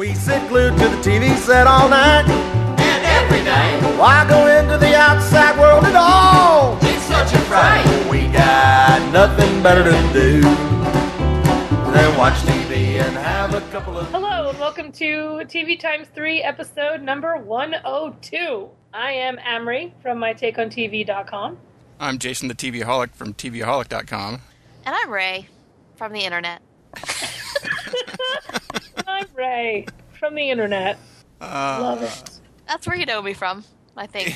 We sit glued to the TV set all night and every day. Why go into the outside world at all? It's such a fright. We got nothing better to do than watch TV and have a couple of... Hello, and welcome to TV Times 3, episode number 102. I am Amory from mytakeontv.com. I'm Jason the TVaholic from TVaholic.com. And I'm Ray from the internet. I'm Ray from the internet. Love it. That's where you know me from, I think.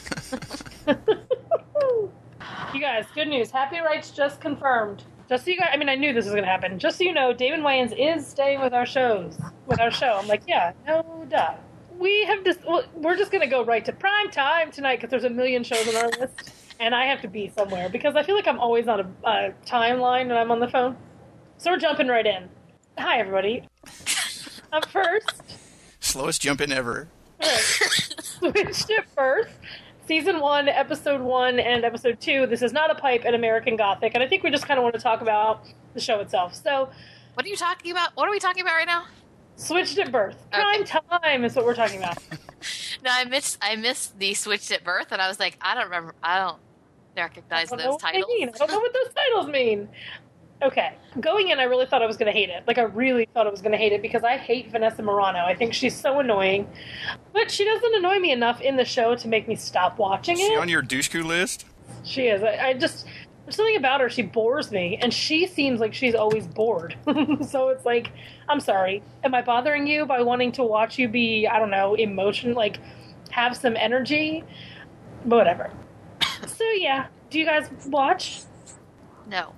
You guys, good news. Happy Rights just confirmed. Just so you guys, I mean, I knew this was going to happen. Just so you know, Damon Wayans is staying with our show. I'm like, yeah, no duh. We're just going to go right to prime time tonight because there's a million shows on our list. And I have to be somewhere because I feel like I'm always on a timeline when I'm on the phone. So we're jumping right in. Hi, everybody. Up first. Slowest jump in ever. Right. Switched at Birth. Season 1, Episode 1, and Episode 2. This is not a pipe in American Gothic. And I think we just kind of want to talk about the show itself. So, what are you talking about? What are we talking about right now? Switched at Birth. Okay. Prime time is what we're talking about. No, I missed the Switched at Birth, and I was like, I don't recognize those titles. I don't know what those titles mean. Okay. Going in, I really thought I was going to hate it. Like, I really thought I was going to hate it because I hate Vanessa Morano. I think she's so annoying. But she doesn't annoy me enough in the show to make me stop watching it. Is she on your douche-coo list? She is. I just... There's something about her, she bores me. And she seems like she's always bored. So it's like, I'm sorry. Am I bothering you by wanting to watch you be, I don't know, like, have some energy? But whatever. So, yeah. Do you guys watch? No.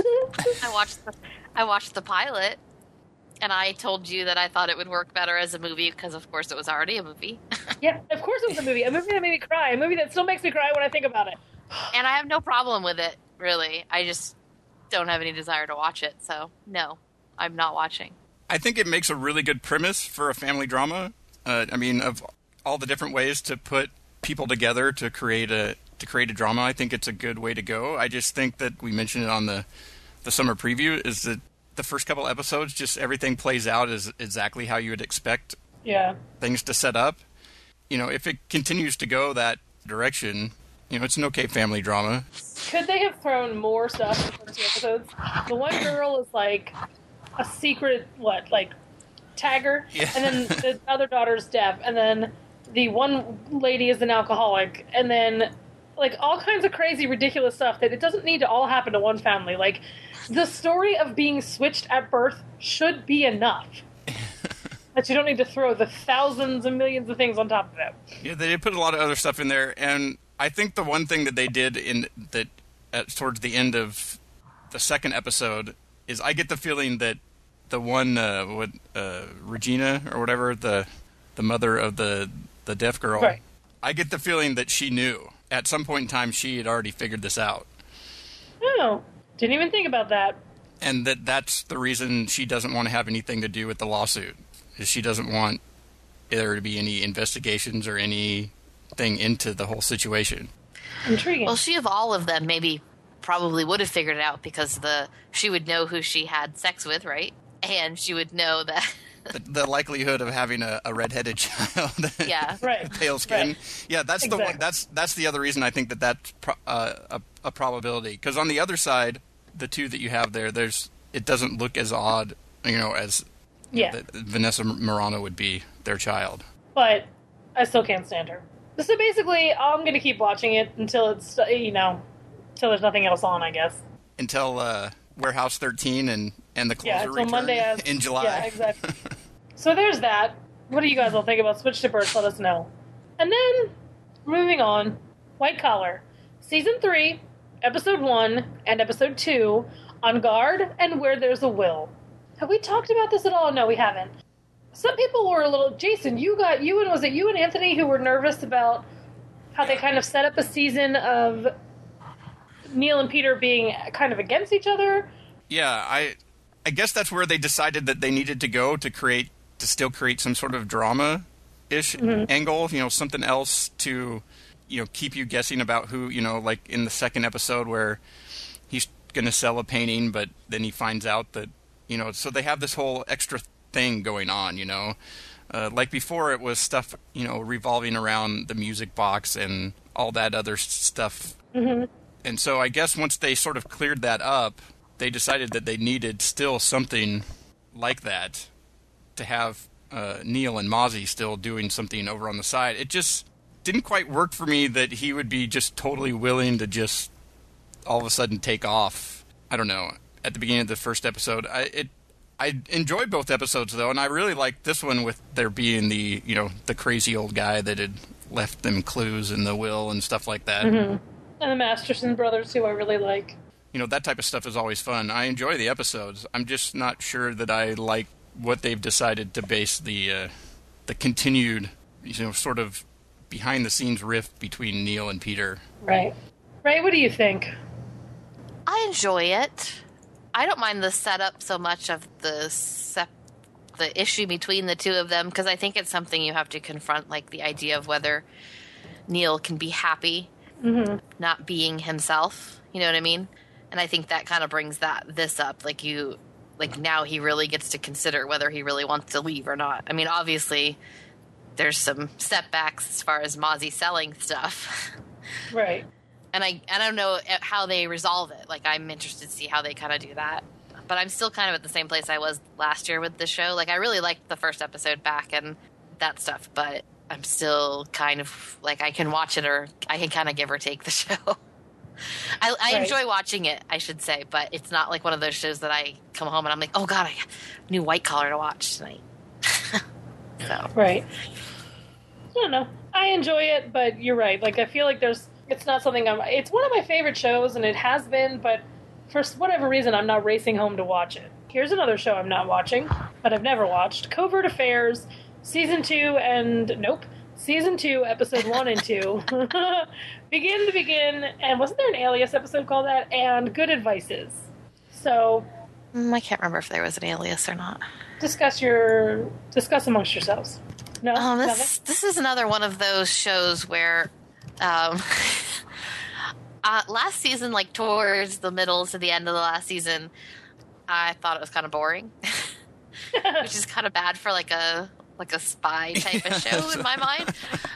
I watched the pilot, and I told you that I thought it would work better as a movie because, of course, it was already a movie. Yeah, of course it was a movie. A movie that made me cry. A movie that still makes me cry when I think about it. And I have no problem with it, really. I just don't have any desire to watch it, so no, I'm not watching. I think it makes a really good premise for a family drama. Of all the different ways to put people together to create a drama, I think it's a good way to go. I just think that we mentioned it on the summer preview is that the first couple episodes, just everything plays out as exactly how you would expect things to set up. You know, if it continues to go that direction, you know, it's an okay family drama. Could they have thrown more stuff in the first two episodes? The one girl is like a secret, tagger? Yeah. And then the other daughter's deaf. And then the one lady is an alcoholic. And then, all kinds of crazy, ridiculous stuff that it doesn't need to all happen to one family. Like, the story of being switched at birth should be enough. That you don't need to throw the thousands and millions of things on top of it. Yeah, they did put a lot of other stuff in there. And I think the one thing that they did towards the end of the second episode is I get the feeling that the one, Regina or whatever, the mother of the deaf girl, right. I get the feeling that she knew. At some point in time, she had already figured this out. Oh, didn't even think about that. And that's the reason she doesn't want to have anything to do with the lawsuit, is she doesn't want there to be any investigations or anything into the whole situation. Intriguing. Well, she of all of them probably would have figured it out because she would know who she had sex with, right? And she would know that... The likelihood of having a redheaded child, yeah, right, pale skin, right. Yeah, that's exactly. The one. That's the other reason I think that's a probability. Because on the other side, the two that you have there, it doesn't look as odd, as that Vanessa Morano would be their child. But I still can't stand her. So basically, I'm going to keep watching it until it's until there's nothing else on, I guess. Until Warehouse 13 and the closer return Monday in July. Yeah, exactly. So there's that. What do you guys all think about Switch to Birth? Let us know. And then, moving on, White Collar. Season 3, Episode 1 and Episode 2, On Guard and Where There's a Will. Have we talked about this at all? No, we haven't. Some people were a little... Jason, was it you and Anthony who were nervous about how they kind of set up a season of Neil and Peter being kind of against each other? Yeah, I guess that's where they decided that they needed to go to still create some sort of drama-ish angle, something else to, keep you guessing about who, like in the second episode where he's going to sell a painting, but then he finds out that, so they have this whole extra thing going on, like before it was stuff, revolving around the music box and all that other stuff. Mm-hmm. And so I guess once they sort of cleared that up, they decided that they needed still something like that to have Neil and Mozzie still doing something over on the side. It just didn't quite work for me that he would be just totally willing to just all of a sudden take off. I don't know. At the beginning of the first episode, I enjoyed both episodes though, and I really liked this one with there being the crazy old guy that had left them clues in the will and stuff like that. Mm-hmm. And the Masterson brothers, who I really like. That type of stuff is always fun. I enjoy the episodes. I'm just not sure that I like what they've decided to base the continued, sort of behind the scenes rift between Neil and Peter. Right. Ray, what do you think? I enjoy it. I don't mind the setup so much of the issue between the two of them, because I think it's something you have to confront, like the idea of whether Neil can be happy not being himself. You know what I mean? And I think that kind of brings this up. Like now he really gets to consider whether he really wants to leave or not. I mean, obviously there's some setbacks as far as Mozzie selling stuff. Right. And I don't know how they resolve it. Like, I'm interested to see how they kind of do that. But I'm still kind of at the same place I was last year with the show. Like, I really liked the first episode back and that stuff, but I'm still kind of, like, I can watch it or I can kind of give or take the show. I enjoy watching it, I should say, but it's not like one of those shows that I come home and I'm like, oh, God, I got a new White Collar to watch tonight. So. Right. I don't know. I enjoy it, but you're right. Like, I feel like it's not something it's one of my favorite shows, and it has been, but for whatever reason, I'm not racing home to watch it. Here's another show I'm not watching, but I've never watched. Covert Affairs, Season 2, Episode 1 and 2. Begin, and wasn't there an Alias episode called that? And Good Advices. So... I can't remember if there was an Alias or not. Discuss amongst yourselves. No? This is another one of those shows where... last season, like towards the middle to the end of the last season, I thought it was kind of boring, which is kind of bad for like a spy type of show in my mind.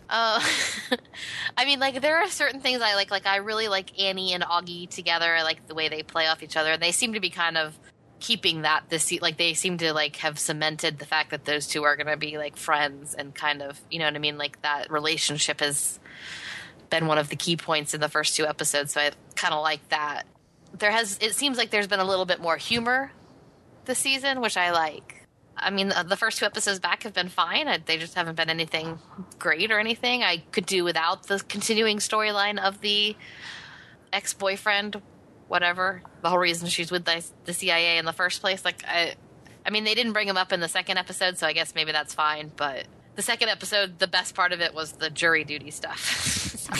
I mean, like there are certain things I like. Like I really like Annie and Augie together. I like the way they play off each other, and they seem to be kind of keeping that like they seem to like have cemented the fact that those two are going to be like friends and kind of, you know what I mean? Like that relationship has been one of the key points in the first 2 episodes, so I kind of like that. It seems like there's been a little bit more humor this season, which I like. I mean, the first 2 episodes back have been fine. They just haven't been anything great or anything. I could do without the continuing storyline of the ex-boyfriend, whatever, the whole reason she's with the CIA in the first place. Like, I mean, they didn't bring him up in the second episode, so I guess maybe that's fine, but the second episode, the best part of it was the jury duty stuff.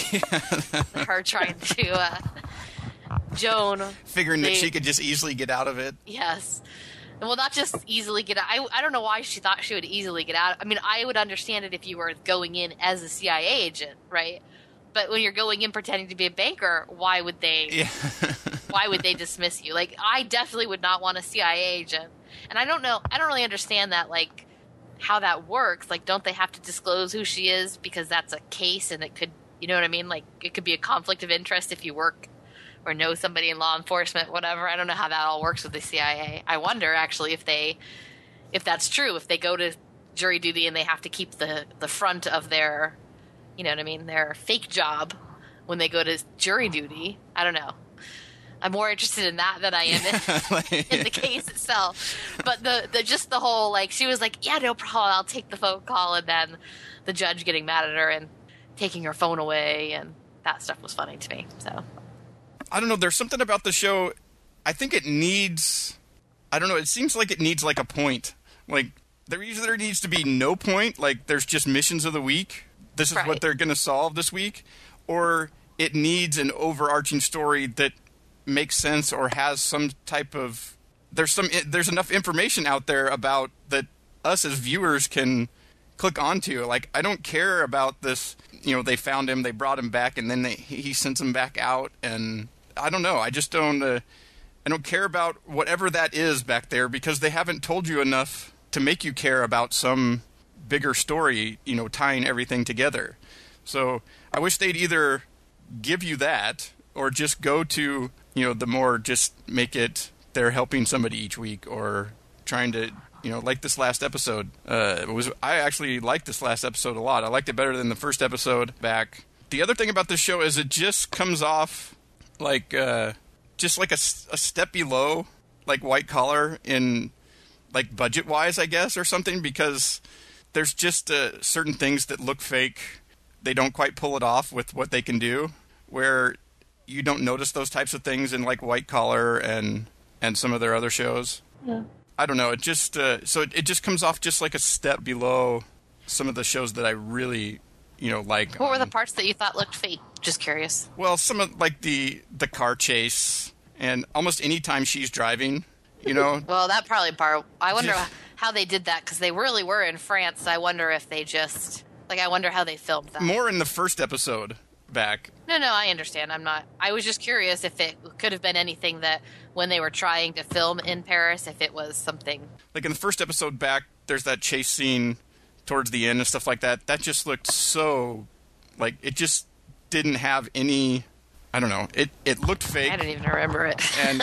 Her trying to, Joan. Figuring that she could just easily get out of it. Yes. Well, not just easily get out. I don't know why she thought she would easily get out. I mean, I would understand it if you were going in as a CIA agent, right? But when you're going in pretending to be a banker, why would they? Yeah. Why would they dismiss you? Like, I definitely would not want a CIA agent. And I don't know. I don't really understand that, like, how that works. Like, don't they have to disclose who she is because that's a case and it could, you know what I mean? Like, it could be a conflict of interest if you work or know somebody in law enforcement, whatever. I don't know how that all works with the CIA. I wonder, actually, if that's true, if they go to jury duty and they have to keep the front of their, you know what I mean, their fake job when they go to jury duty. I don't know. I'm more interested in that than I am in the case itself. But the whole, like, she was like, yeah, no problem, I'll take the phone call, and then the judge getting mad at her and taking her phone away, and that stuff was funny to me. So I don't know, there's something about the show, I think it needs, I don't know, it seems like it needs like a point. Like, there either needs to be no point, like there's just missions of the week, this is what they're going to solve this week, or it needs an overarching story that makes sense or has some type of there's enough information out there about that us as viewers can click onto. Like, I don't care about this, you know, they found him, they brought him back, and then he sends him back out, and I don't know, I just don't I don't care about whatever that is back there because they haven't told you enough to make you care about some bigger story, tying everything together. So I wish they'd either give you that or just go to, the more just make it they're helping somebody each week or trying to, like this last episode. I actually liked this last episode a lot. I liked it better than the first episode back. The other thing about this show is it just comes off like just like a step below like White Collar in like budget-wise, I guess, or something, because there's just certain things that look fake. They don't quite pull it off with what they can do, where you don't notice those types of things in like White Collar and some of their other shows. Yeah. I don't know. It just it just comes off just like a step below some of the shows that I really like. What were the parts that you thought looked fake? Just curious. Well, some of like the car chase and almost any time she's driving, Well, that probably part. I wonder how they did that because they really were in France. I wonder if they just I wonder how they filmed that. More in the first episode back. No, I understand. I was just curious if it could have been anything that when they were trying to film in Paris, if it was something. Like in the first episode back, there's that chase scene towards the end and stuff like that. That just looked so, it just didn't have any, I don't know. It looked fake. I didn't even remember it. And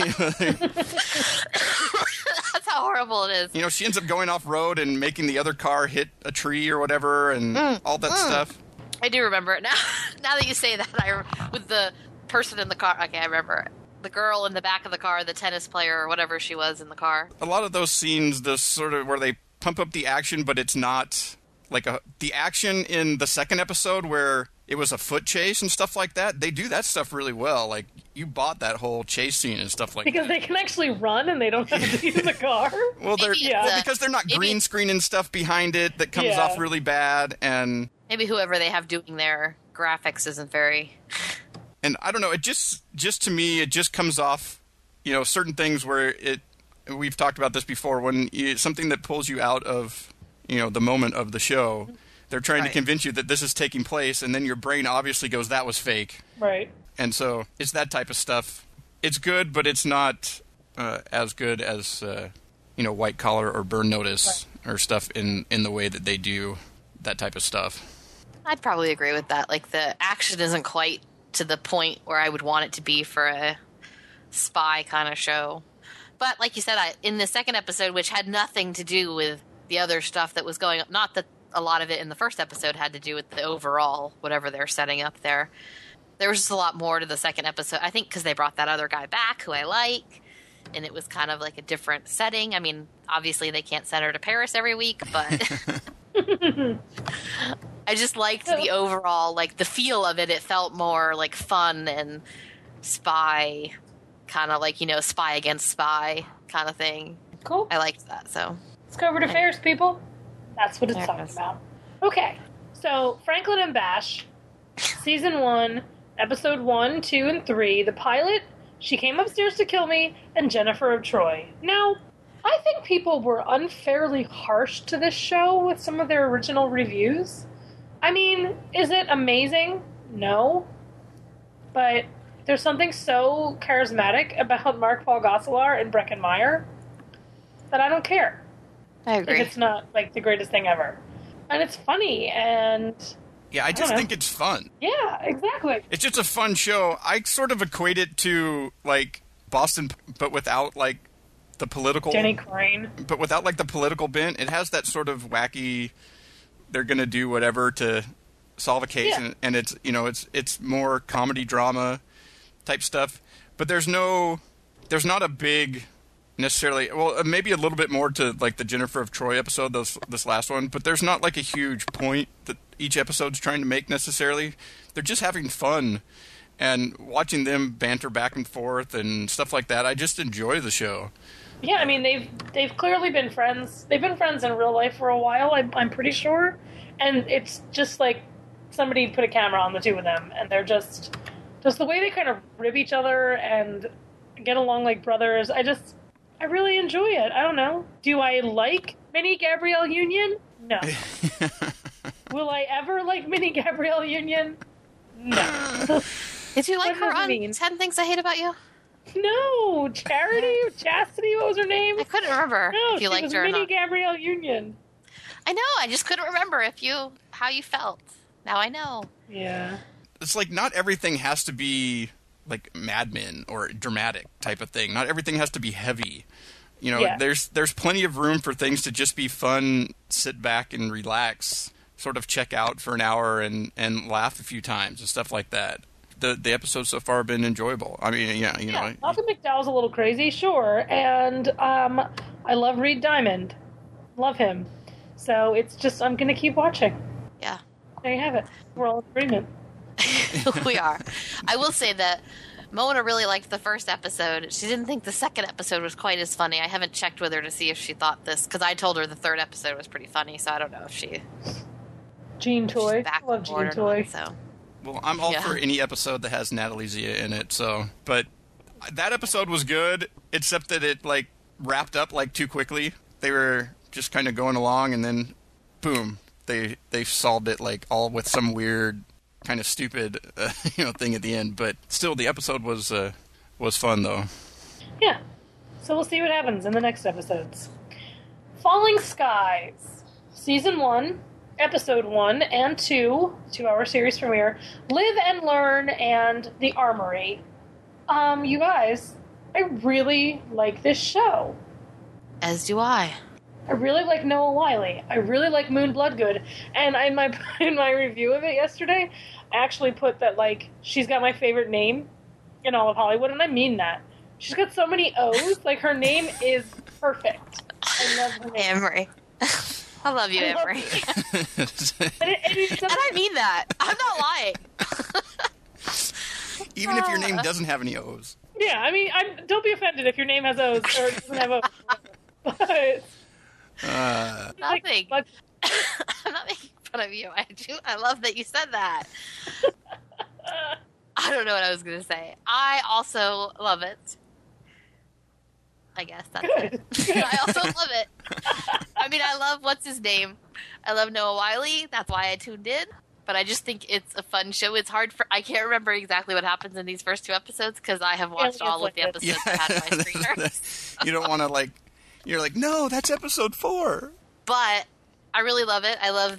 that's how horrible it is. She ends up going off road and making the other car hit a tree or whatever and all that stuff. I do remember it now. Now that you say that, with the person in the car. Okay, I remember it. The girl in the back of the car, the tennis player or whatever she was in the car. A lot of those scenes, the sort of where they pump up the action, but it's not the action in the second episode where it was a foot chase and stuff like that. They do that stuff really well. Like, you bought that whole chase scene and stuff like because that. Because they can actually run and they don't have to use a car? Well, because they're not green screening stuff behind it that comes off really bad. And maybe whoever they have doing their graphics isn't very... And I don't know, it just to me, it just comes off, certain things where we've talked about this before, when something that pulls you out of, the moment of the show, they're trying to convince you that this is taking place, and then your brain obviously goes, that was fake. Right. And so it's that type of stuff. It's good, but it's not as good as, White Collar or Burn Notice or stuff in the way that they do that type of stuff. I'd probably agree with that. Like, the action isn't quite to the point where I would want it to be for a spy kind of show. But like you said, in the second episode, which had nothing to do with the other stuff that was going up, not that a lot of it in the first episode had to do with the overall, whatever they're setting up there. There was just a lot more to the second episode, I think, because they brought that other guy back who I like, and it was kind of like a different setting. I mean, obviously they can't send her to Paris every week, but... I just liked the overall, the feel of it. It felt more like fun and spy, kind of spy against spy kind of thing. Cool. I liked that, so. Let's go over to Ferris, people. That's what it's talking about. Okay, so Franklin and Bash, Season 1, Episode 1, 2, and 3, the pilot, She Came Upstairs to Kill Me, and Jennifer of Troy. Now, I think people were unfairly harsh to this show with some of their original reviews. I mean, is it amazing? No. But there's something so charismatic about Mark Paul Gosselaar and Breckin Meyer that I don't care. I agree. If it's not, the greatest thing ever. And it's funny, and... Yeah, I just think it's fun. Yeah, exactly. It's just a fun show. I sort of equate it to, Boston, but without, the political... Jenny Crane. But without, the political bent. It has that sort of wacky... They're going to do whatever to solve a case, and it's, it's more comedy drama type stuff. But there's not a big necessarily, well, maybe a little bit more to the Jennifer of Troy episode, this last one, but there's not a huge point that each episode's trying to make necessarily. They're just having fun and watching them banter back and forth and stuff like that. I just enjoy the show. Yeah, I mean, they've clearly been friends. They've been friends in real life for a while, I'm pretty sure. And it's just somebody put a camera on the two of them, and they're just the way they kind of rib each other and get along like brothers. I really enjoy it. I don't know. Do I like Minnie Gabrielle Union? No. Will I ever like Minnie Gabrielle Union? No. Did you like her on 10 Things I Hate About You? No, Charity, Chastity. What was her name? I couldn't remember No, if you she liked was her or Minnie not. Gabrielle Union. I know. I just couldn't remember how you felt. Now I know. Yeah. It's like not everything has to be like Mad Men or dramatic type of thing. Not everything has to be heavy. You know, Yeah. there's plenty of room for things to just be fun, sit back and relax, sort of check out for an hour and laugh a few times and stuff like that. The episodes so far have been enjoyable. I mean, yeah, you know. Malcolm McDowell's a little crazy, sure, and I love Reed Diamond, love him. So it's just I'm gonna keep watching. Yeah. There you have it. We're all in agreement. We are. I will say that Mona really liked the first episode. She didn't think the second episode was quite as funny. I haven't checked with her to see if she thought this, because I told her the third episode was pretty funny, so I don't know if she's Gene Toy, back love on Gene board or Toy. not, so. Well, I'm all Yeah. for any episode that has Natalie Zia in it. So, but that episode was good, except that it like wrapped up like too quickly. They were just kind of going along, and then boom, they solved it like all with some weird kind of stupid thing at the end. But still, the episode was fun though. Yeah. So we'll see what happens in the next episodes. Falling Skies, Season 1, Episode 1 and 2, 2-hour series premiere, Live and Learn, and The Armory. You guys, I really like this show. As do I. I really like Noah Wiley. I really like Moon Bloodgood. And in my review of it yesterday, I actually put that, like, she's got my favorite name in all of Hollywood, and I mean that. She's got so many O's. Like, her name is perfect. I love her name. Amory. I love you, I love Amory. And it's And I mean that. I'm not lying. Even if your name doesn't have any O's. yeah, I mean, don't be offended if your name has O's or doesn't have O's. But, Nothing. but I'm not making fun of you. I love that you said that. I don't know what I was going to say. I also love it. I guess that's it. I also love it. I mean, I love what's his name. I love Noah Wiley. That's why I tuned in. But I just think it's a fun show. It's hard I can't remember exactly what happens in these first 2 episodes because I have watched all of the episodes that had my screener. You don't want to you're like, no, that's episode 4. But I really love it. I love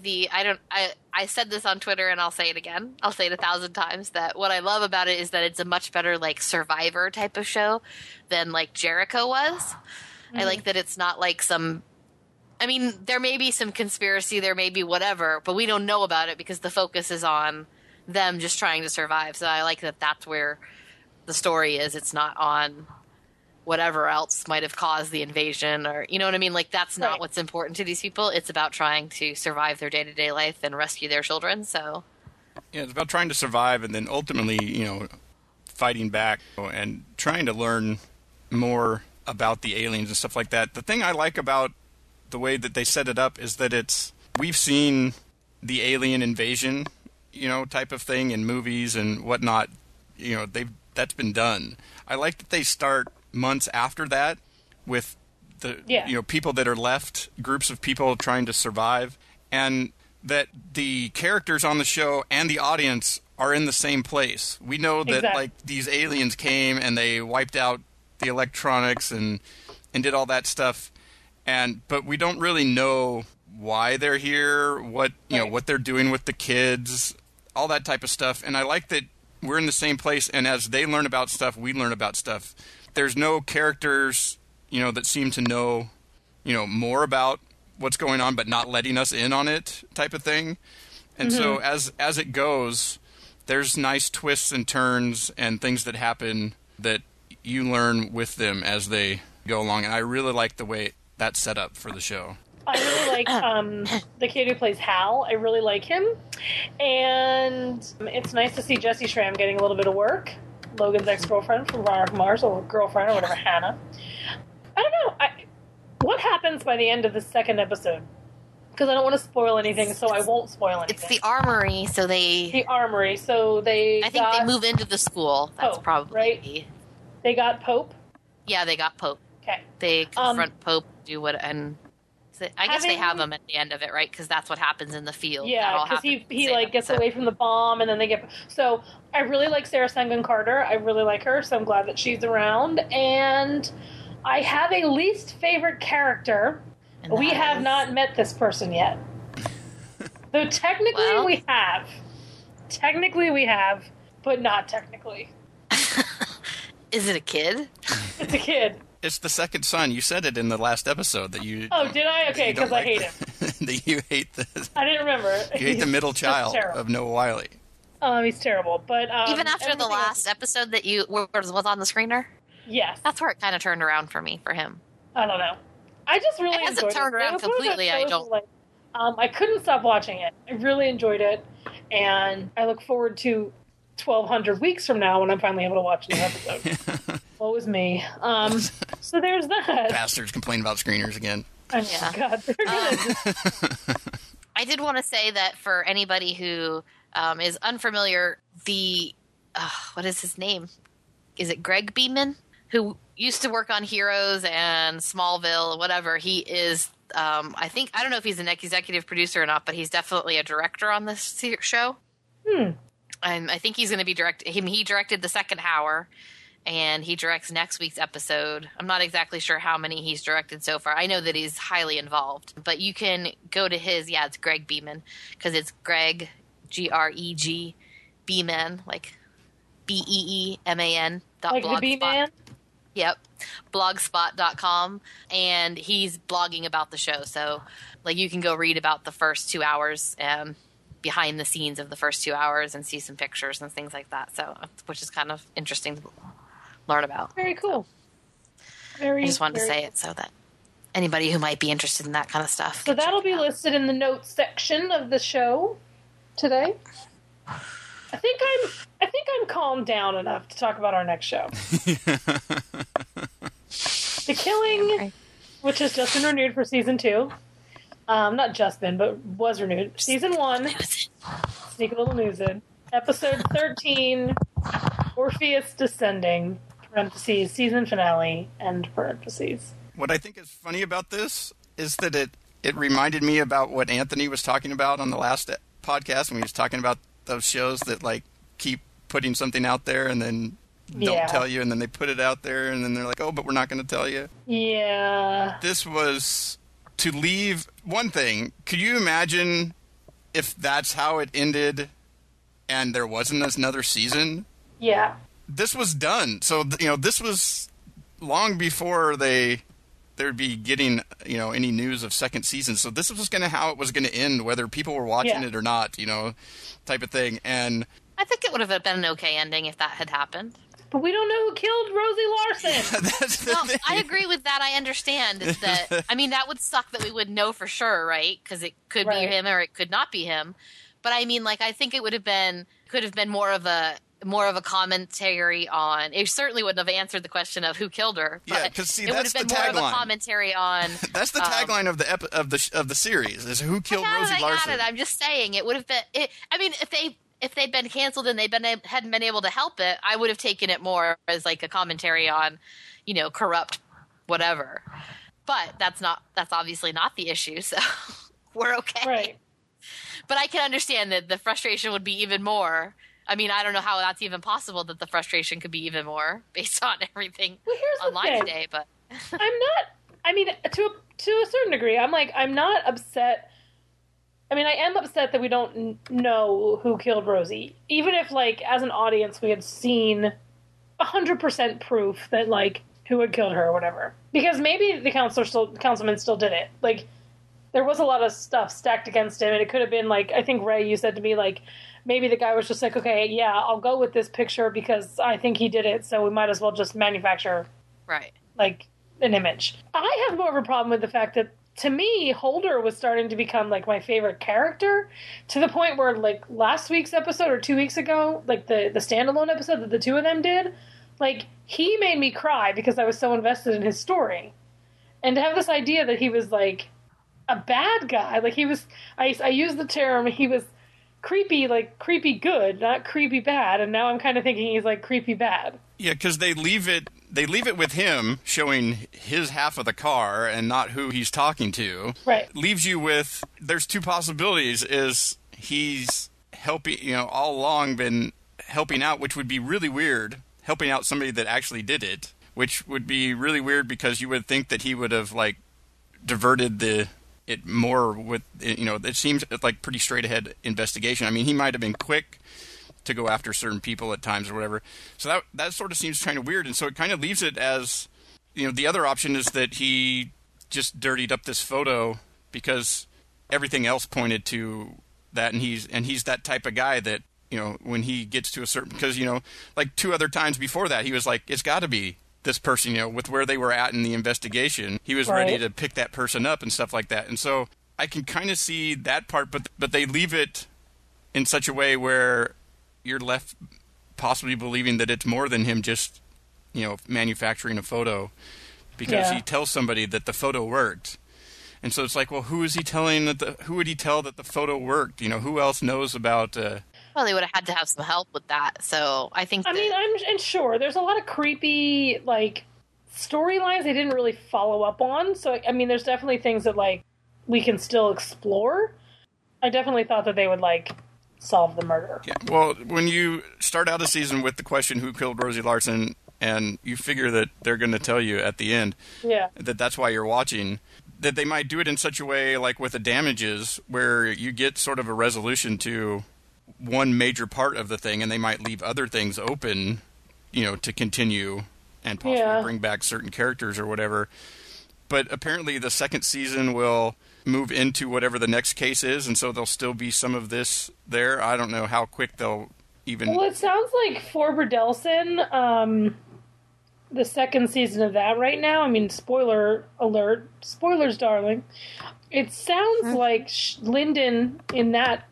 I said this on Twitter and I'll say it again. I'll say it 1,000 times that what I love about it is that it's a much better like Survivor type of show than like Jericho was. Mm-hmm. I like that it's not like I mean, there may be some conspiracy, there may be whatever, but we don't know about it because the focus is on them just trying to survive. So I like that that's where the story is. It's not on whatever else might have caused the invasion or, you know what I mean? Like, that's not what's important to these people. It's about trying to survive their day-to-day life and rescue their children, so. Yeah, it's about trying to survive and then ultimately, fighting back and trying to learn more about the aliens and stuff like that. The thing I like about the way that they set it up is that we've seen the alien invasion, type of thing in movies and whatnot. That's been done. I like that they start months after that with the people that are left, groups of people trying to survive, and that the characters on the show and the audience are in the same place. We know that like these aliens came and they wiped out the electronics and did all that stuff, but we don't really know why they're here, what what they're doing with the kids, all that type of stuff. And I like that we're in the same place, and as they learn about stuff, we learn about stuff. There's no characters, that seem to know, more about what's going on, but not letting us in on it, type of thing. And so as it goes, there's nice twists and turns and things that happen that you learn with them as they go along. And I really like the way that's set up for the show. I really like the kid who plays Hal. I really like him. And it's nice to see Jesse Schramm getting a little bit of work. Logan's ex-girlfriend from Veronica Mars, or girlfriend, or whatever, Hannah. I don't know. What happens by the end of the second episode? Because I don't want to spoil anything, so I won't spoil anything. It's the armory, so The armory, so they I think they move into the school. That's Pope, probably... right? They got Pope? Yeah, they got Pope. Okay. They confront Pope, do what, and I guess they have him at the end of it, right? Because that's what happens in the field. Yeah, because he like gets away from the bomb, and then they get. So I really like Sarah Sengin Carter. I really like her, so I'm glad that she's around. And I have a least favorite character. We have not met this person yet. Though technically we have. Technically we have, but not technically. Is it a kid? It's a kid. It's the second son. You said it in the last episode that you. Oh, did I? Okay, because I hate him. That you hate I didn't remember. You hate the middle child of Noah Wyle. He's terrible. But even after the last episode that was on the screener. Yes, that's where it kind of turned around for me for him. I don't know. I just really it hasn't turned around completely. I don't. I couldn't stop watching it. I really enjoyed it, and I look forward to 1,200 weeks from now when I'm finally able to watch the episode. What was me? So there's that. Bastards complain about screeners again. Oh my God, they're good. I did want to say that for anybody who is unfamiliar, what is his name? Is it Greg Beeman? Who used to work on Heroes and Smallville, whatever. He is, I don't know if he's an executive producer or not, but he's definitely a director on this show. And I think he's going to be he directed the second hour, and he directs next week's episode. I'm not exactly sure how many he's directed so far. I know that he's highly involved, but you can go to it's Greg Beeman, because it's Greg, Greg, Beeman, like BEEMAN. Like the Bee-Man? Yep. Blogspot.com. And he's blogging about the show. So, like, you can go read about the first 2 hours and behind the scenes of the first 2 hours and see some pictures and things like that. So, which is kind of interesting to learn about. Very cool. I just wanted to say it so that anybody who might be interested in that kind of stuff. So that'll be listed in the notes section of the show today. I think I'm calmed down enough to talk about our next show. The Killing, which has just been renewed for season 2. Not just been, but was renewed. Season 1. Sneak a little news in. Episode 13. Orpheus Descending. Parentheses. Season finale. End parentheses. What I think is funny about this is that it reminded me about what Anthony was talking about on the last podcast when he was talking about those shows that like keep putting something out there and then don't tell you, and then they put it out there and then they're like, oh, but we're not going to tell you. Yeah. This was to leave one thing. Could you imagine if that's how it ended and there wasn't another season? Yeah. This was done. So, this was long before they'd be getting, any news of second season. So this was how it was going to end, whether people were watching it or not, type of thing. And I think it would have been an okay ending if that had happened. But we don't know who killed Rosie Larson. That's the thing. I agree with that. I understand that. That would suck that we would know for sure, right? Because it could be him or it could not be him. But I think it could have been more of a commentary on. It certainly wouldn't have answered the question of who killed her. Yeah, because it would have been more of a commentary on. That's the tagline of the series is who killed Rosie Larson. I got it. I'm just saying it would have been. If they'd been canceled and hadn't been able to help it, I would have taken it more as like a commentary on, corrupt whatever. But that's obviously not the issue, so we're okay. Right. But I can understand that the frustration would be even more. I don't know how that's even possible that the frustration could be even more based on everything online today. But I'm not. To a certain degree, I'm not upset. I am upset that we don't know who killed Rosie. Even if, as an audience, we had seen 100% proof that, who had killed her or whatever. Because maybe the councilman still did it. There was a lot of stuff stacked against him, and it could have been, I think, Ray, you said to me, maybe the guy was just like, okay, yeah, I'll go with this picture because I think he did it, so we might as well just manufacture, an image. I have more of a problem with the fact that, to me, Holder was starting to become, my favorite character, to the point where, last week's episode or 2 weeks ago, the standalone episode that the two of them did, he made me cry because I was so invested in his story. And to have this idea that he was, a bad guy, he was, I used the term, he was creepy, creepy good, not creepy bad, and now I'm kind of thinking he's, creepy bad. Yeah, because they leave it they leave it with him showing his half of the car and not who he's talking to. Right. Leaves you with, there's two possibilities, is he's helping, all along been helping out, which would be really weird, helping out somebody that actually did it, which would be really weird because you would think that he would have, like, diverted it more with, it seems like pretty straight ahead investigation. I mean, he might have been quick to go after certain people at times or whatever. So that sort of seems kind of weird. And so it kind of leaves it as, the other option is that he just dirtied up this photo because everything else pointed to that. And he's that type of guy that, when he gets to a certain, because, like 2 other times before that, he was like, it's got to be this person, with where they were at in the investigation. He was ready to pick that person up and stuff like that. And so I can kind of see that part, but they leave it in such a way where you're left possibly believing that it's more than him just, manufacturing a photo because he tells somebody that the photo worked. And so it's like, well, who is he telling who would he tell that the photo worked? Who else knows about, Well, they would have had to have some help with that. So I think I'm sure there's a lot of creepy, like, storylines they didn't really follow up on. So, I mean, there's definitely things that, like, we can still explore. I definitely thought that they would, like, solve the murder. Yeah. Well, when you start out a season with the question, who killed Rosie Larson, and you figure that they're going to tell you at the end that's why you're watching, that they might do it in such a way, like with the damages, where you get sort of a resolution to one major part of the thing, and they might leave other things open, to continue and possibly bring back certain characters or whatever. But apparently the second season will move into whatever the next case is, and so there'll still be some of this there. I don't know how quick they'll even... Well, it sounds like Forber Delson, the second season of that right now, I mean, spoiler alert, spoilers, darling. It sounds like Lyndon in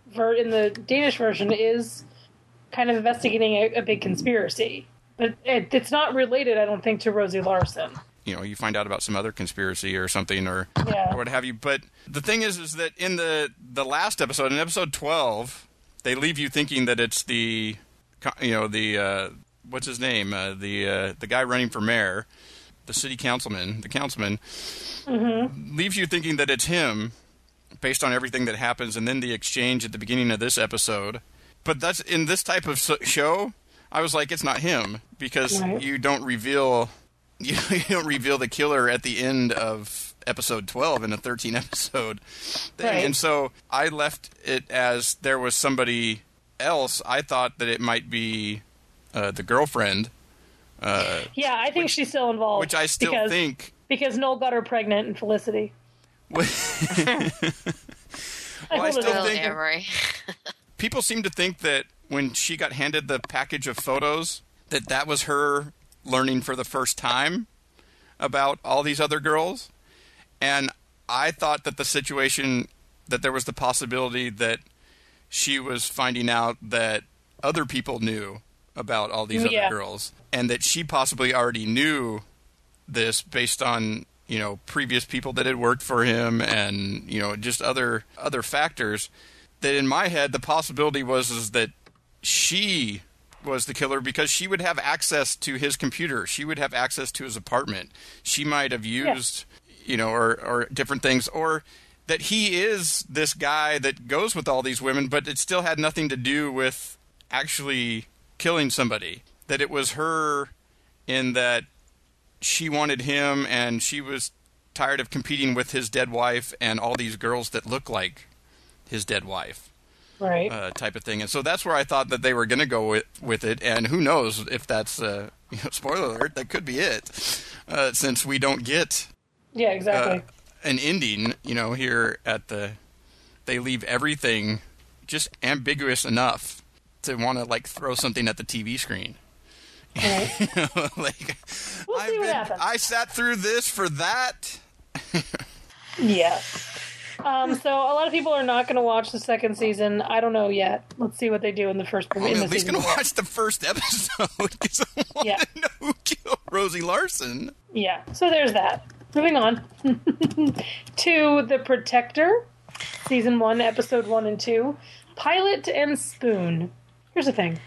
the Danish version is kind of investigating a big conspiracy. But it's not related, I don't think, to Rosie Larson. You find out about some other conspiracy or something or what have you. But the thing is that in the last episode, in episode 12, they leave you thinking that it's the what's his name? The guy running for mayor, the city councilman, leaves you thinking that it's him based on everything that happens, and then the exchange at the beginning of this episode. But that's in this type of show, I was like, it's not him, because you don't reveal the killer at the end of episode 12 in a 13 episode thing. Right. And so I left it as there was somebody else. I thought that it might be the girlfriend. I think she's still involved. Which I still think. Because Noel got her pregnant in Felicity. I still think people seem to think that when she got handed the package of photos, that was her learning for the first time about all these other girls. And I thought that the situation, that there was the possibility that she was finding out that other people knew about all these other girls, and that she possibly already knew this based on, previous people that had worked for him and, just other factors. That in my head, the possibility was that she was the killer because she would have access to his computer. She would have access to his apartment. She might have used, or different things, or that he is this guy that goes with all these women, but it still had nothing to do with actually killing somebody. That it was her in that she wanted him and she was tired of competing with his dead wife and all these girls that look like his dead wife. Right. Type of thing. And so that's where I thought that they were going to go with it. And who knows if that's, spoiler alert, that could be it. Since we don't get exactly an ending, here at they leave everything just ambiguous enough to want to, like, throw something at the TV screen. Right. We'll see what happens. I sat through this for that. Yeah. So a lot of people are not going to watch the second season. I don't know yet. Let's see what they do in the first. I'm at least going to watch the first episode because I want to know who killed Rosie Larson. Yeah. So there's that. Moving on to The Protector, season 1, episode 1 and 2, Pilot and Spoon. Here's the thing.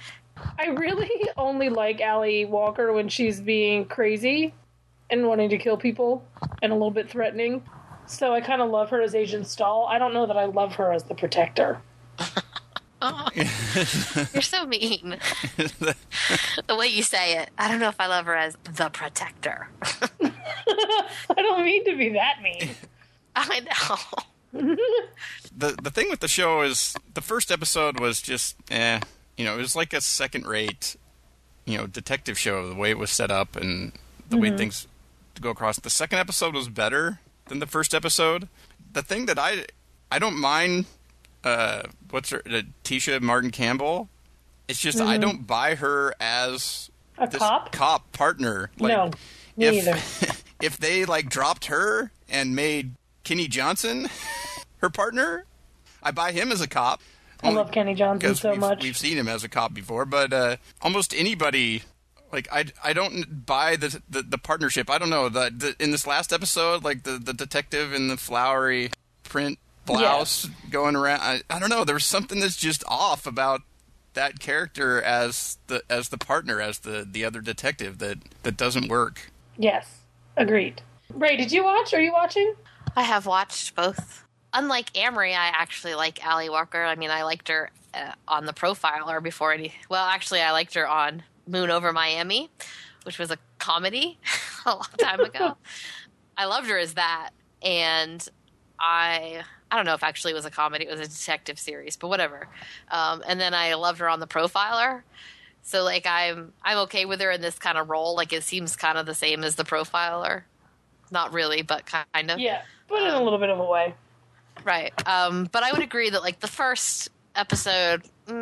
I really only like Allie Walker when she's being crazy and wanting to kill people and a little bit threatening. So I kind of love her as Agent Stahl. I don't know that I love her as the Protector. Oh, you're so mean. The way you say it. I don't know if I love her as the Protector. I don't mean to be that mean. I know. The thing with the show is the first episode was just it was like a second-rate detective show, the way it was set up and the way things go across. The second episode was better than the first episode. The thing that I don't mind what's her Tisha Martin Campbell, it's just I don't buy her as a this cop partner. No, me neither. If they dropped her and made Kenny Johnson her partner, I buy him as a cop. I love Kenny Johnson so much. We've seen him as a cop before, but almost anybody, I don't buy the partnership. I don't know, in this last episode, the detective in the flowery print blouse going around, I don't know, there's something that's just off about that character as the partner, as the other detective, that doesn't work. Yes, agreed. Ray, did you watch? Are you watching? I have watched both. Unlike Amory, I actually like Allie Walker. I mean, I liked her on The Profiler before actually, I liked her on Moon Over Miami, which was a comedy a long time ago. I loved her as that, and I don't know if actually it was a comedy. It was a detective series, but whatever. And then I loved her on The Profiler. So, I'm okay with her in this kind of role. It seems kind of the same as The Profiler. Not really, but kind of. Yeah, but in a little bit of a way. Right. But I would agree that, the first episode,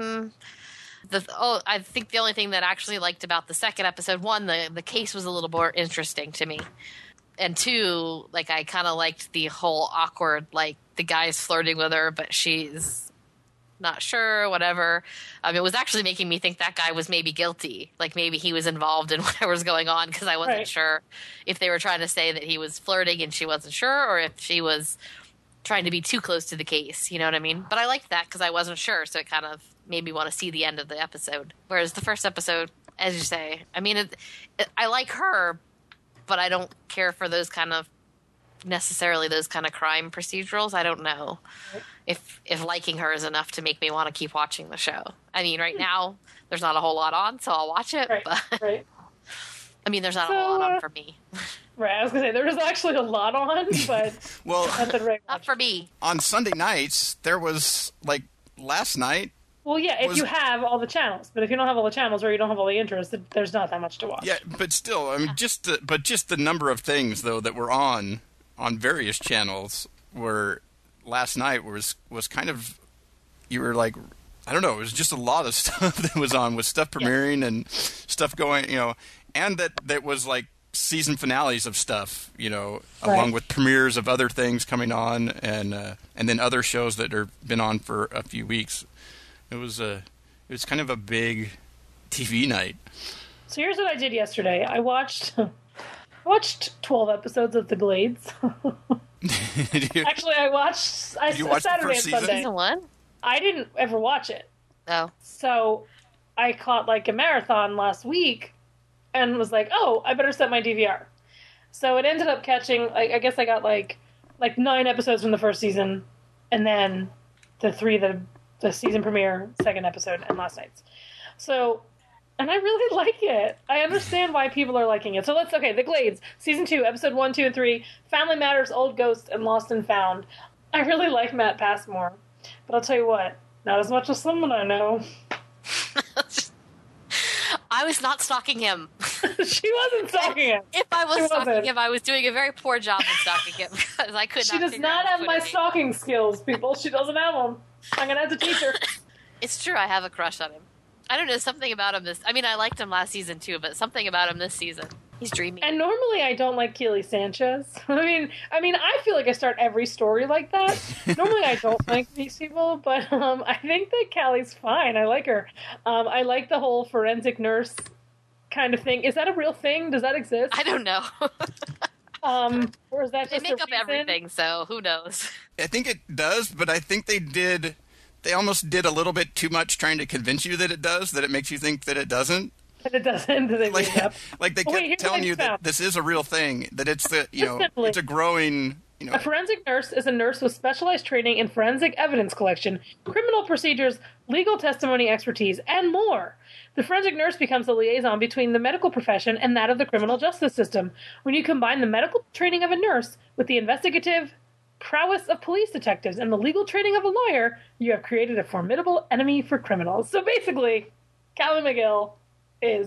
I think the only thing that I actually liked about the second episode, one, the case was a little more interesting to me. And two, I kind of liked the whole awkward, the guy's flirting with her, but she's not sure, whatever. It was actually making me think that guy was maybe guilty. Maybe he was involved in whatever was going on, because I wasn't sure if they were trying to say that he was flirting and she wasn't sure, or if she was trying to be too close to the case. You know what I mean? But I liked that because I wasn't sure, so it kind of made me want to see the end of the episode. Whereas the first episode, as you say, I mean, I like her, but I don't care for those kind of crime procedurals. I don't know if liking her is enough to make me want to keep watching the show. I mean, right now there's not a whole lot on, so I'll watch it. Right. I mean, there's not a whole lot on for me. Right, I was going to say, there was actually a lot on, but well, not for me. On Sunday nights, there was, last night. Well, yeah, if you have all the channels. But if you don't have all the channels or you don't have all the interest, there's not that much to watch. Yeah, but still, I mean, just the number of things, though, that were on various channels were last night was kind of, you were I don't know, it was just a lot of stuff that was on, with stuff premiering and stuff going, and that was season finales of stuff, along with premieres of other things coming on, and then other shows that have been on for a few weeks. It was kind of a big TV night. So here's what I did yesterday. I watched 12 episodes of The Glades. Actually, I watched Saturday and Sunday. Season 1? I didn't ever watch it. Oh. So I caught a marathon last week and was like, oh, I better set my DVR. So it ended up catching, I guess I got 9 episodes from the first season, and then the 3 the season premiere, second episode, and last night's. So, and I really like it. I understand why people are liking it. So The Glades, season 2, episode 1, 2, and 3, Family Matters, Old Ghost, and Lost and Found. I really like Matt Passmore, but I'll tell you what, not as much as someone I know. I was not stalking him. She wasn't stalking him. If I was stalking him, I was doing a very poor job of stalking him, because I could not. She does not have my stalking skills, people. She doesn't have them. I'm going to have to teach her. It's true, I have a crush on him. I don't know, something about him I liked him last season too, but something about him this season. He's dreamy. And normally I don't like Keely Sanchez. I mean, I feel like I start every story like that. Normally I don't like these people, but I think that Callie's fine. I like her. I like the whole forensic nurse kind of thing. Is that a real thing? Does that exist? I don't know. Or is that just they make up everything, so who knows? I think it does, but I think they did they almost did a little bit too much trying to convince you that it does, that it makes you think that it doesn't. But it doesn't. They Like, made it up. like they Oh, kept wait, here's telling what I you that found. this is a real thing, that it's the, Simply. it's a growing, A forensic nurse is a nurse with specialized training in forensic evidence collection, criminal procedures, legal testimony expertise, and more. The forensic nurse becomes the liaison between the medical profession and that of the criminal justice system. When you combine the medical training of a nurse with the investigative prowess of police detectives and the legal training of a lawyer, you have created a formidable enemy for criminals. So basically, Callie McGill is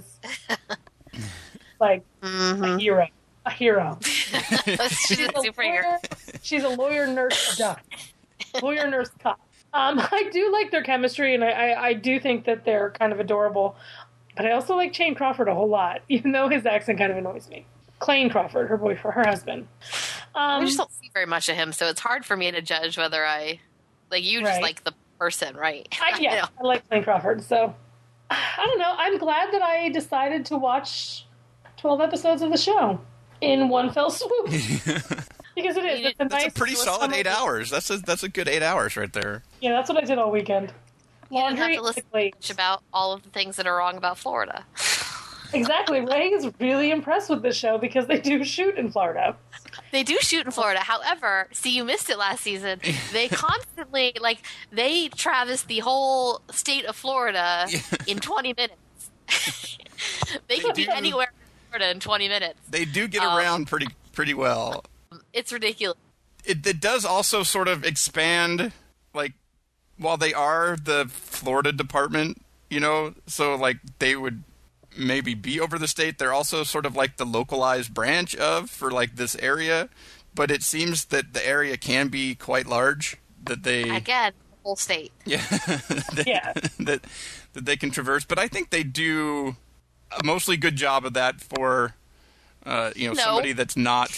like a hero. A hero. She's a superhero. She's a lawyer nurse duck. Lawyer nurse cop. I do like their chemistry, and I do think that they're kind of adorable. But I also like Shane Crawford a whole lot, even though his accent kind of annoys me. Clayne Crawford, her boyfriend, her husband. I just don't see very much of him, so it's hard for me to judge whether I like you just Right. like the person, right? I like Clayne Crawford, so I don't know. I'm glad that I decided to watch 12 episodes of the show in one fell swoop. Because it is. It's a that's nice, a pretty solid 8 summer- hours. That's a good 8 hours right there. Yeah, that's what I did all weekend. You didn't have Laundry, to listen like, much about all of the things that are wrong about Florida. exactly. Ray is really impressed with this show because they do shoot in Florida. They do shoot in Florida. However, see, you missed it last season. They constantly, they traverse the whole state of Florida in 20 minutes. They can be do. anywhere in Florida in 20 minutes. They do get around pretty well. It's ridiculous. It does also sort of expand, like, while they are the Florida department, so like they would maybe be over the state, they're also sort of like the localized branch for like this area, but it seems that the area can be quite large, that they Again, the whole state. Yeah. that they can traverse. But I think they do a mostly good job of that for somebody that's not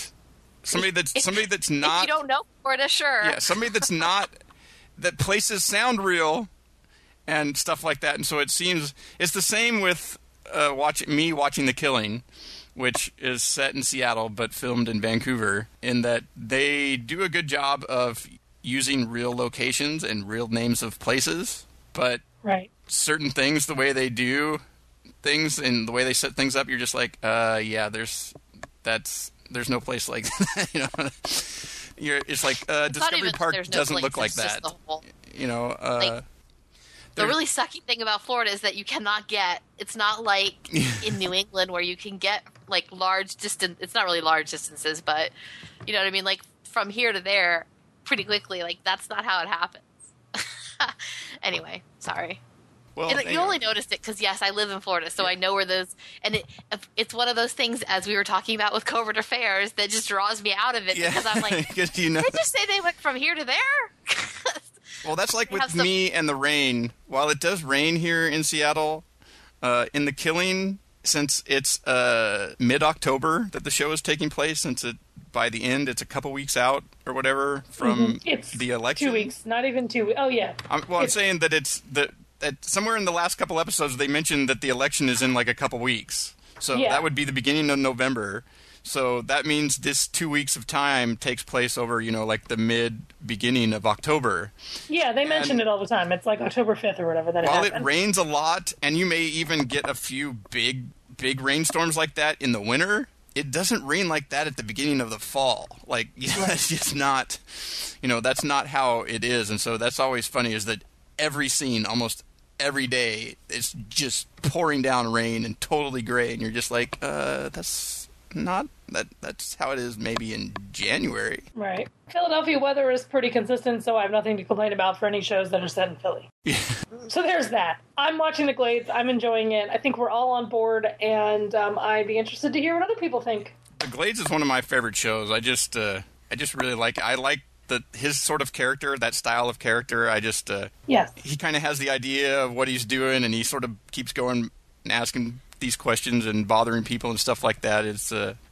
If you don't know Florida, sure. yeah, somebody that's not, that places sound real and stuff like that. And so it seems it's the same with watching The Killing, which is set in Seattle but filmed in Vancouver, in that they do a good job of using real locations and real names of places, but Right. certain things, the way they do things and the way they set things up, you're just like, there's no place like that. It's like Not Discovery even Park there's no doesn't place, look like it's just that. the whole- The The really sucky thing about Florida is that you cannot get. It's not like in New England where you can get like large distance. It's not really large distances, but you know what I mean. Like from here to there, pretty quickly. Like that's not how it happens. Anyway, sorry. Well, And you only noticed it because yes, I live in Florida, so I know where those. And it's one of those things, as we were talking about with Covert Affairs, that just draws me out of it because I'm like, because did they just say they went from here to there? Well, that's like They have with some- me and the rain. While it does rain here in Seattle, in The Killing, since it's mid-October that the show is taking place, since by the end it's a couple weeks out or whatever from It's the election. 2 weeks, not even 2 weeks. Oh, yeah. I'm saying that it's that somewhere in the last couple episodes they mentioned that the election is in like a couple weeks. So Yeah. that would be the beginning of November. So that means this 2 weeks of time takes place over, like the beginning of October. Yeah, they mention it all the time. It's like October 5th or whatever that While it it happened. rains a lot, and you may even get a few big rainstorms like that in the winter, it doesn't rain like that at the beginning of the fall. Like, it's just not, that's not how it is. And so that's always funny, is that every scene, almost every day, it's just pouring down rain and totally gray, and you're just like, that's not, that's how it is maybe in January. Right. Philadelphia weather is pretty consistent, so I have nothing to complain about for any shows that are set in Philly. So there's that. I'm watching The Glades. I'm enjoying it. I think we're all on board, and I'd be interested to hear what other people think. The Glades is one of my favorite shows. I just really like it. I like his sort of character, that style of character. Yes. He kind of has the idea of what he's doing, and he sort of keeps going and asking these questions and bothering people and stuff like that. It's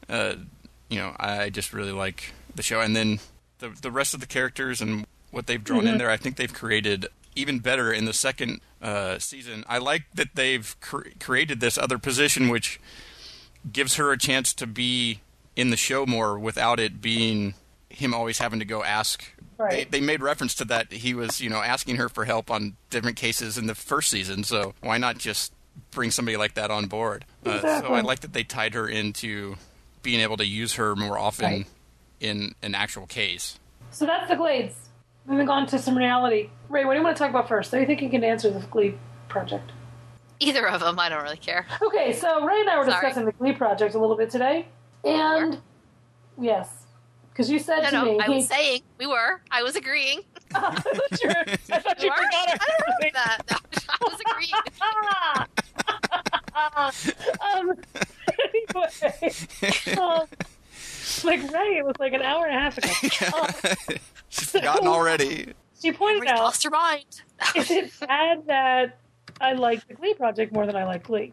I just really like the show, and then the rest of the characters and what they've drawn in there, I think they've created even better in the second season. I like that they've created this other position, which gives her a chance to be in the show more without it being him always having to go ask. Right. They made reference to that. He was, asking her for help on different cases in the first season. So why not just bring somebody like that on board? Exactly. So I like that they tied her into being able to use her more often in an actual case. So that's the Glades. Moving on to some reality. Ray, what do you want to talk about first? So you think you can answer the Glee project? Either of them, I don't really care. Okay, so Ray and I were discussing the Glee project a little bit today. And, yes, because you said to me... I was saying, we were. I was agreeing. I thought you forgot it. I don't know that. No, I was agreeing. Like Ray, it was like an hour and a half ago. She's forgotten already. She pointed out, lost her mind. Is it sad that I like the Glee project more than I like Glee?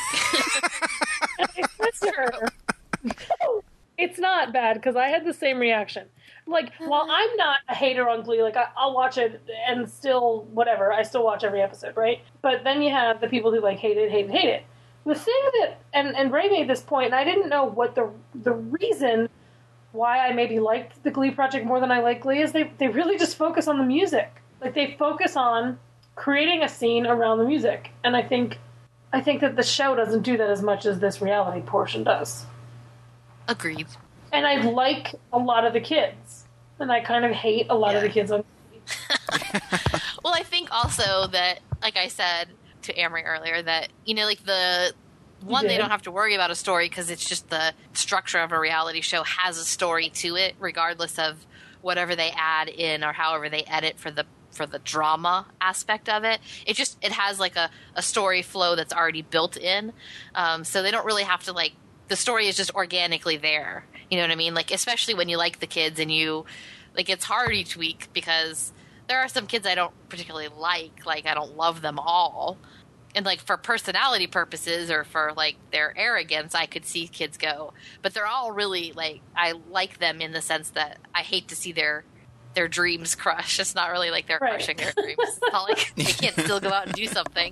And I said to her, no, it's not bad, because I had the same reaction. Like, while I'm not a hater on Glee, like, I'll watch it and still, whatever, I still watch every episode, right? But then you have the people who, like, hate it. The thing that, and Ray made this point, and I didn't know what the reason why I maybe liked the Glee project more than I like Glee is they really just focus on the music. Like, they focus on creating a scene around the music. And I think that the show doesn't do that as much as this reality portion does. Agreed. And I like a lot of the kids. And I kind of hate a lot of the kids on Glee. Well, I think also that, like I said to Amory earlier, that, like the one, they don't have to worry about a story because it's just the structure of a reality show has a story to it, regardless of whatever they add in or however they edit for the drama aspect of it. It has like a story flow that's already built in. So they don't really have to, like, the story is just organically there. You know what I mean? Like, especially when you like the kids and it's hard each week because there are some kids I don't particularly like. Like, I don't love them all. And, like, for personality purposes or for, like, their arrogance, I could see kids go. But they're all really, like, I like them in the sense that I hate to see their dreams crush. It's not really like they're crushing their dreams. It's not like they can't still go out and do something.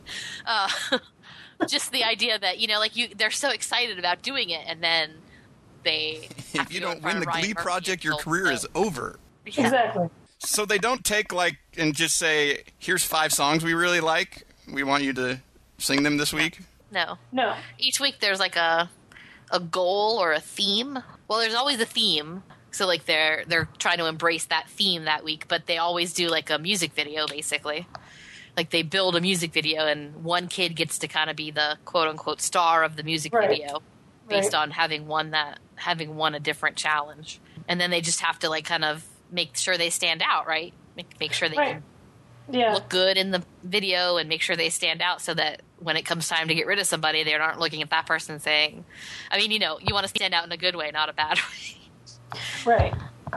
Just the idea that, they're so excited about doing it, and then they if you don't win the Glee project, your career is over. Yeah. Exactly. So they don't take, like, and just say, here's 5 songs we really like. We want you to sing them this week? No. No. Each week there's like a goal or a theme. Well, there's always a theme. So, like, they're trying to embrace that theme that week, but they always do, like, a music video, basically. Like, they build a music video, and one kid gets to kind of be the quote-unquote star of the music video based on having won a different challenge. And then they just have to, like, kind of make sure they stand out, right? Make sure they can look good in the video and make sure they stand out so that when it comes time to get rid of somebody, they aren't looking at that person saying, I mean, you want to stand out in a good way, not a bad way. Right.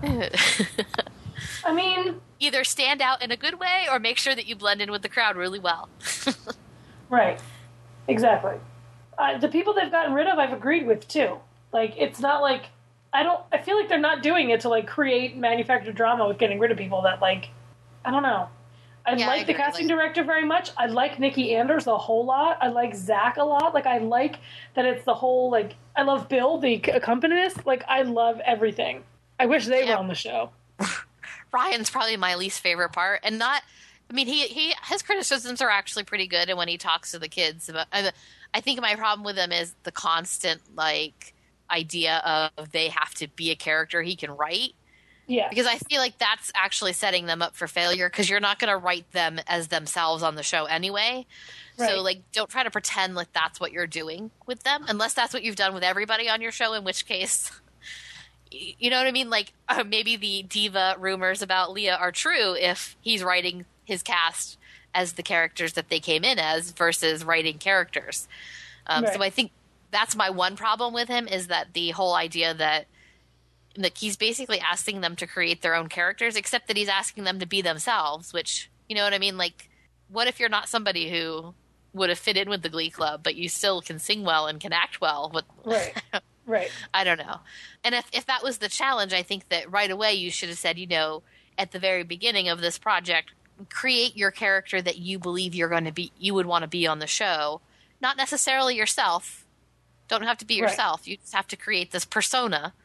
I mean, either stand out in a good way or make sure that you blend in with the crowd really well. Right. Exactly. The people they've gotten rid of, I've agreed with too. Like, it's not like, I feel like they're not doing it to, like, create manufactured drama with getting rid of people that, like, I don't know. I like the casting director very much. I like Nikki Anders a whole lot. I like Zach a lot. Like, I like that it's the whole, like, I love Bill, the accompanist. Like, I love everything. I wish they were on the show. Ryan's probably my least favorite part. And his criticisms are actually pretty good. And when he talks to the kids, I think my problem with him is the constant, like, idea of they have to be a character he can write. Yeah. Because I feel like that's actually setting them up for failure because you're not going to write them as themselves on the show anyway. Right. So, like, don't try to pretend like that's what you're doing with them unless that's what you've done with everybody on your show, in which case, you know what I mean? Like, maybe the diva rumors about Leah are true if he's writing his cast as the characters that they came in as versus writing characters. So I think that's my one problem with him is that the whole idea that he's basically asking them to create their own characters, except that he's asking them to be themselves, which, you know what I mean? Like, what if you're not somebody who would have fit in with the Glee Club, but you still can sing well and can act well? But, Right. I don't know. And if that was the challenge, I think that right away you should have said, at the very beginning of this project, create your character that you believe you would want to be on the show. Not necessarily yourself. Don't have to be yourself. You just have to create this persona.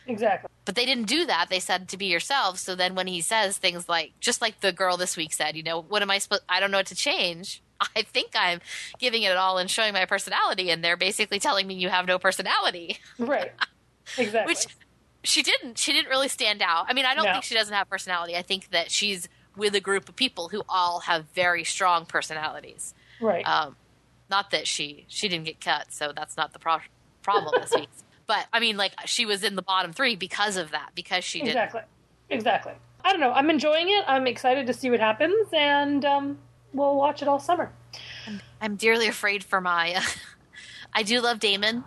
Exactly. But they didn't do that. They said to be yourself. So then when he says things like, just like the girl this week said, what am I supposed, I don't know what to change. I think I'm giving it all and showing my personality. And they're basically telling me you have no personality. Right. Exactly. Which she didn't really stand out. I mean, I don't think she doesn't have personality. I think that she's with a group of people who all have very strong personalities. Right. Not that she didn't get cut. So that's not the problem this week. But, I mean, like, she was in the bottom 3 because of that, because she didn't. Exactly. I don't know. I'm enjoying it. I'm excited to see what happens, and we'll watch it all summer. I'm dearly afraid for Maya. I do love Damon,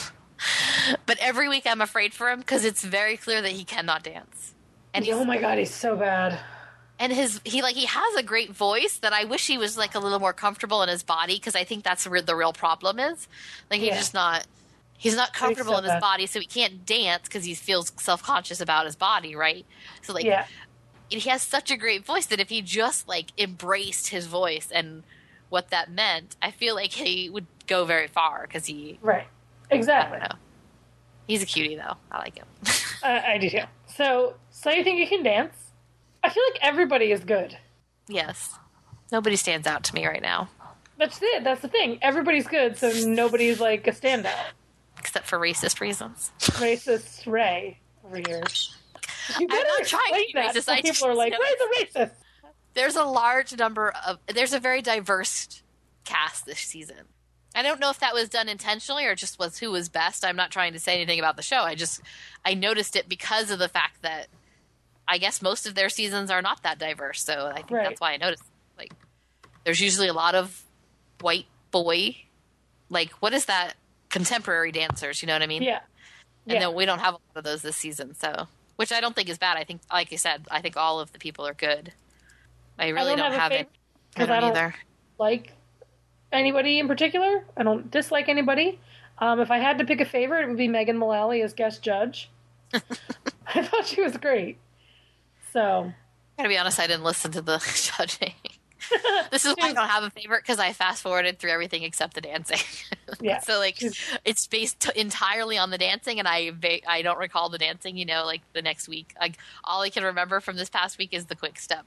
but every week I'm afraid for him because it's very clear that he cannot dance. And oh my God, he's so bad. And he has a great voice that I wish he was, like, a little more comfortable in his body, because I think that's where the real problem is. Like, he's just not... He's not comfortable in his body, so he can't dance because he feels self-conscious about his body, right? So, like, he has such a great voice that if he just, like, embraced his voice and what that meant, I feel like he would go very far because he... Right. Exactly. I don't know. He's a cutie, though. I like him. I do, too. So you think you can dance? I feel like everybody is good. Yes. Nobody stands out to me right now. That's it. That's the thing. Everybody's good, so nobody's, like, a standout. Except for racist reasons. Racist Ray over here. You better I'm not trying to be racist. People are like, Ray's a racist. There's there's a very diverse cast this season. I don't know if that was done intentionally or just was who was best. I'm not trying to say anything about the show. I noticed it because of the fact that I guess most of their seasons are not that diverse. So I think that's why I noticed. Like, there's usually a lot of white boy, like, what is that? Contemporary dancers, you know what I mean? Yeah. And then we don't have a lot of those this season, so, which I don't think is bad. I think, like you said, I think all of the people are good. I really don't have it. I don't either. Like anybody in particular. I don't dislike anybody. If I had to pick a favorite, it would be Megan Mullally as guest judge. I thought she was great. So, I gotta be honest, I didn't listen to the judging. This is why I don't have a favorite, because I fast forwarded through everything except the dancing. Yeah. So, like, it's based entirely on the dancing, and I don't recall the dancing, like, the next week. Like, all I can remember from this past week is the quick step.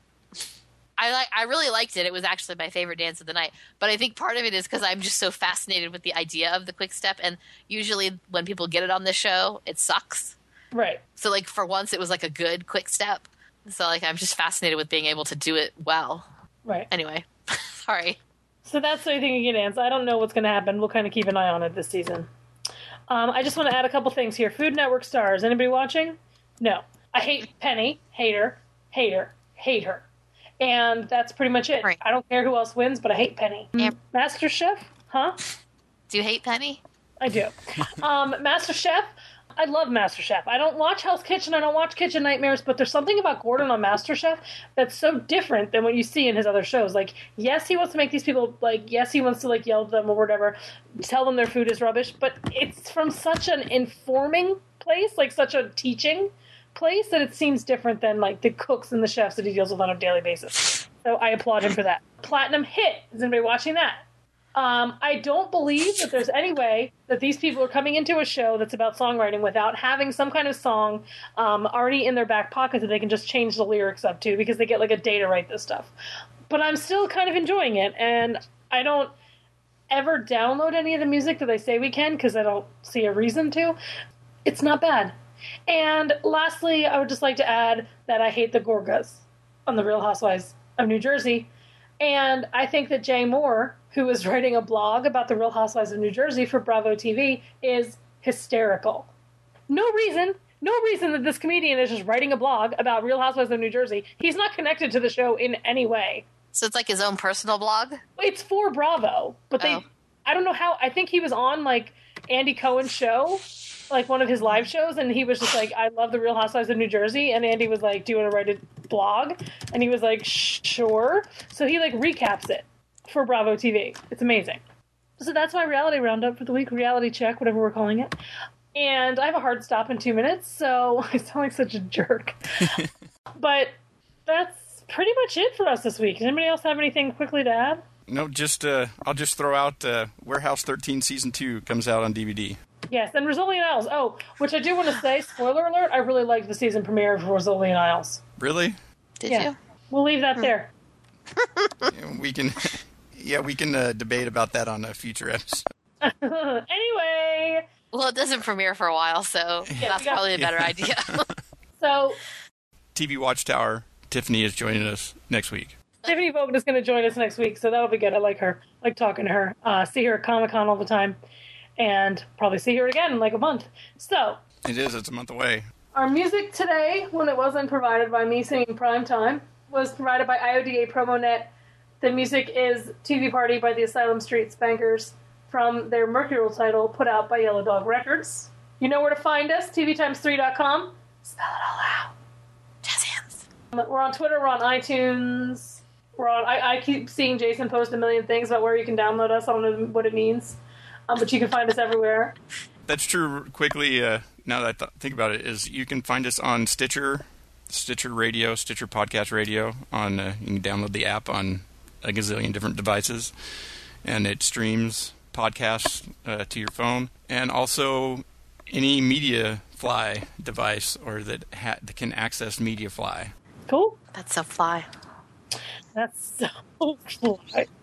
I really liked it. It was actually my favorite dance of the night. But I think part of it is because I'm just so fascinated with the idea of the quick step, and usually when people get it on this show, it sucks. Right. So, like, for once, it was, like, a good quick step. So, like, I'm just fascinated with being able to do it well. Right. Anyway, sorry. So that's the thing you can dance. I don't know what's going to happen. We'll kind of keep an eye on it this season. I just want to add a couple things here. Food Network stars. Anybody watching? No. I hate Penny. Hate her. Hate her. And that's pretty much it. Right. I don't care who else wins, but I hate Penny. Yep. MasterChef? Huh? Do you hate Penny? I do. MasterChef? I love MasterChef. I don't watch Hell's Kitchen. I don't watch Kitchen Nightmares, but there's something about Gordon on MasterChef that's so different than what you see in his other shows. Like, yes, he wants to make these people, like, yes, he wants to, like, yell at them or whatever, tell them their food is rubbish, but it's from such an informing place, like, such a teaching place, that it seems different than, like, the cooks and the chefs that he deals with on a daily basis. So I applaud him for that. Platinum Hit. Is anybody watching that? I don't believe that there's any way that these people are coming into a show that's about songwriting without having some kind of song already in their back pocket that they can just change the lyrics up to, because they get like a day to write this stuff. But I'm still kind of enjoying it, and I don't ever download any of the music that they say we can, because I don't see a reason to. It's not bad. And lastly, I would just like to add that I hate the Gorgas on The Real Housewives of New Jersey. And I think that Jay Moore, who is writing a blog about the Real Housewives of New Jersey for Bravo TV, is hysterical. No reason that this comedian is just writing a blog about Real Housewives of New Jersey. He's not connected to the show in any way. So it's like his own personal blog? It's for Bravo, but I don't know how. I think he was on, like, Andy Cohen's show, like one of his live shows, and he was just like, I love the Real Housewives of New Jersey, and Andy was like, do you want to write a blog? And he was like, sure. So he, like, recaps it for Bravo TV. It's amazing. So that's my reality roundup for the week, reality check, whatever we're calling it. And I have a hard stop in 2 minutes, so I sound like such a jerk. But that's pretty much it for us this week. Does anybody else have anything quickly to add? No, just I'll just throw out Warehouse 13 Season 2 comes out on DVD. Yes, and Rizzoli and Isles. Oh, which I do want to say, spoiler alert, I really liked the season premiere of Rizzoli and Isles. Really? Did Yeah. you? We'll leave that there. We can, we can debate about that on a future episode. Anyway, Well, it doesn't premiere for a while, so that's probably a better idea. so TV Watchtower, Tiffany is joining us next week. Tiffany Vogan is going to join us next week, so that'll be good. I like her. I like talking to her. See her at Comic-Con all the time, and probably see her again in like a month. So, It's a month away. our music today, when it wasn't provided by me singing Prime Time, was provided by IODA PromoNet. The music is TV Party by the Asylum Street Spankers from their Mercurial title put out by Yellow Dog Records. You know where to find us, tvtimes3.com. Spell it all out. Jazz hands. We're on Twitter, we're on iTunes. I keep seeing Jason post a million things about where you can download us. I don't know what it means. But you can find us everywhere. That's true. Quickly, now that I think about it, is you can find us on Stitcher Radio, Stitcher Podcast Radio. You can download the app on a gazillion different devices, and it streams podcasts to your phone, and also any MediaFly device or that can access MediaFly. Cool. That's so fly. That's so cool.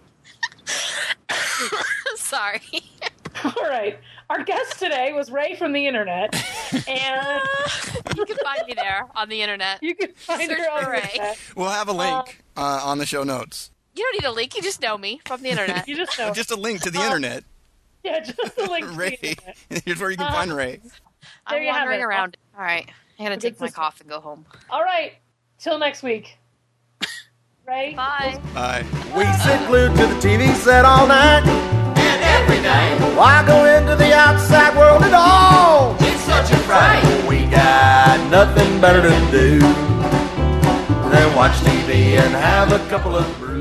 Sorry. All right. Our guest today was Ray from the internet, and You can find me there on the internet. you can find Search her on for the Ray. internet. We'll have a link on the show notes. You don't need a link. You just know me from the internet. You just know. Just a link to the internet. Yeah, just a link to the Ray. internet. Here's where you can find Ray. There I'm you have wandering it. around. All right. I'm going to take my sister. cough and go home. All right. Till next week. Ray? Bye. Bye. We sit glued to the TV set all night. And every day, Why go into the outside world at all? it's such a fright. We got nothing better to do than watch TV and have a couple of brews.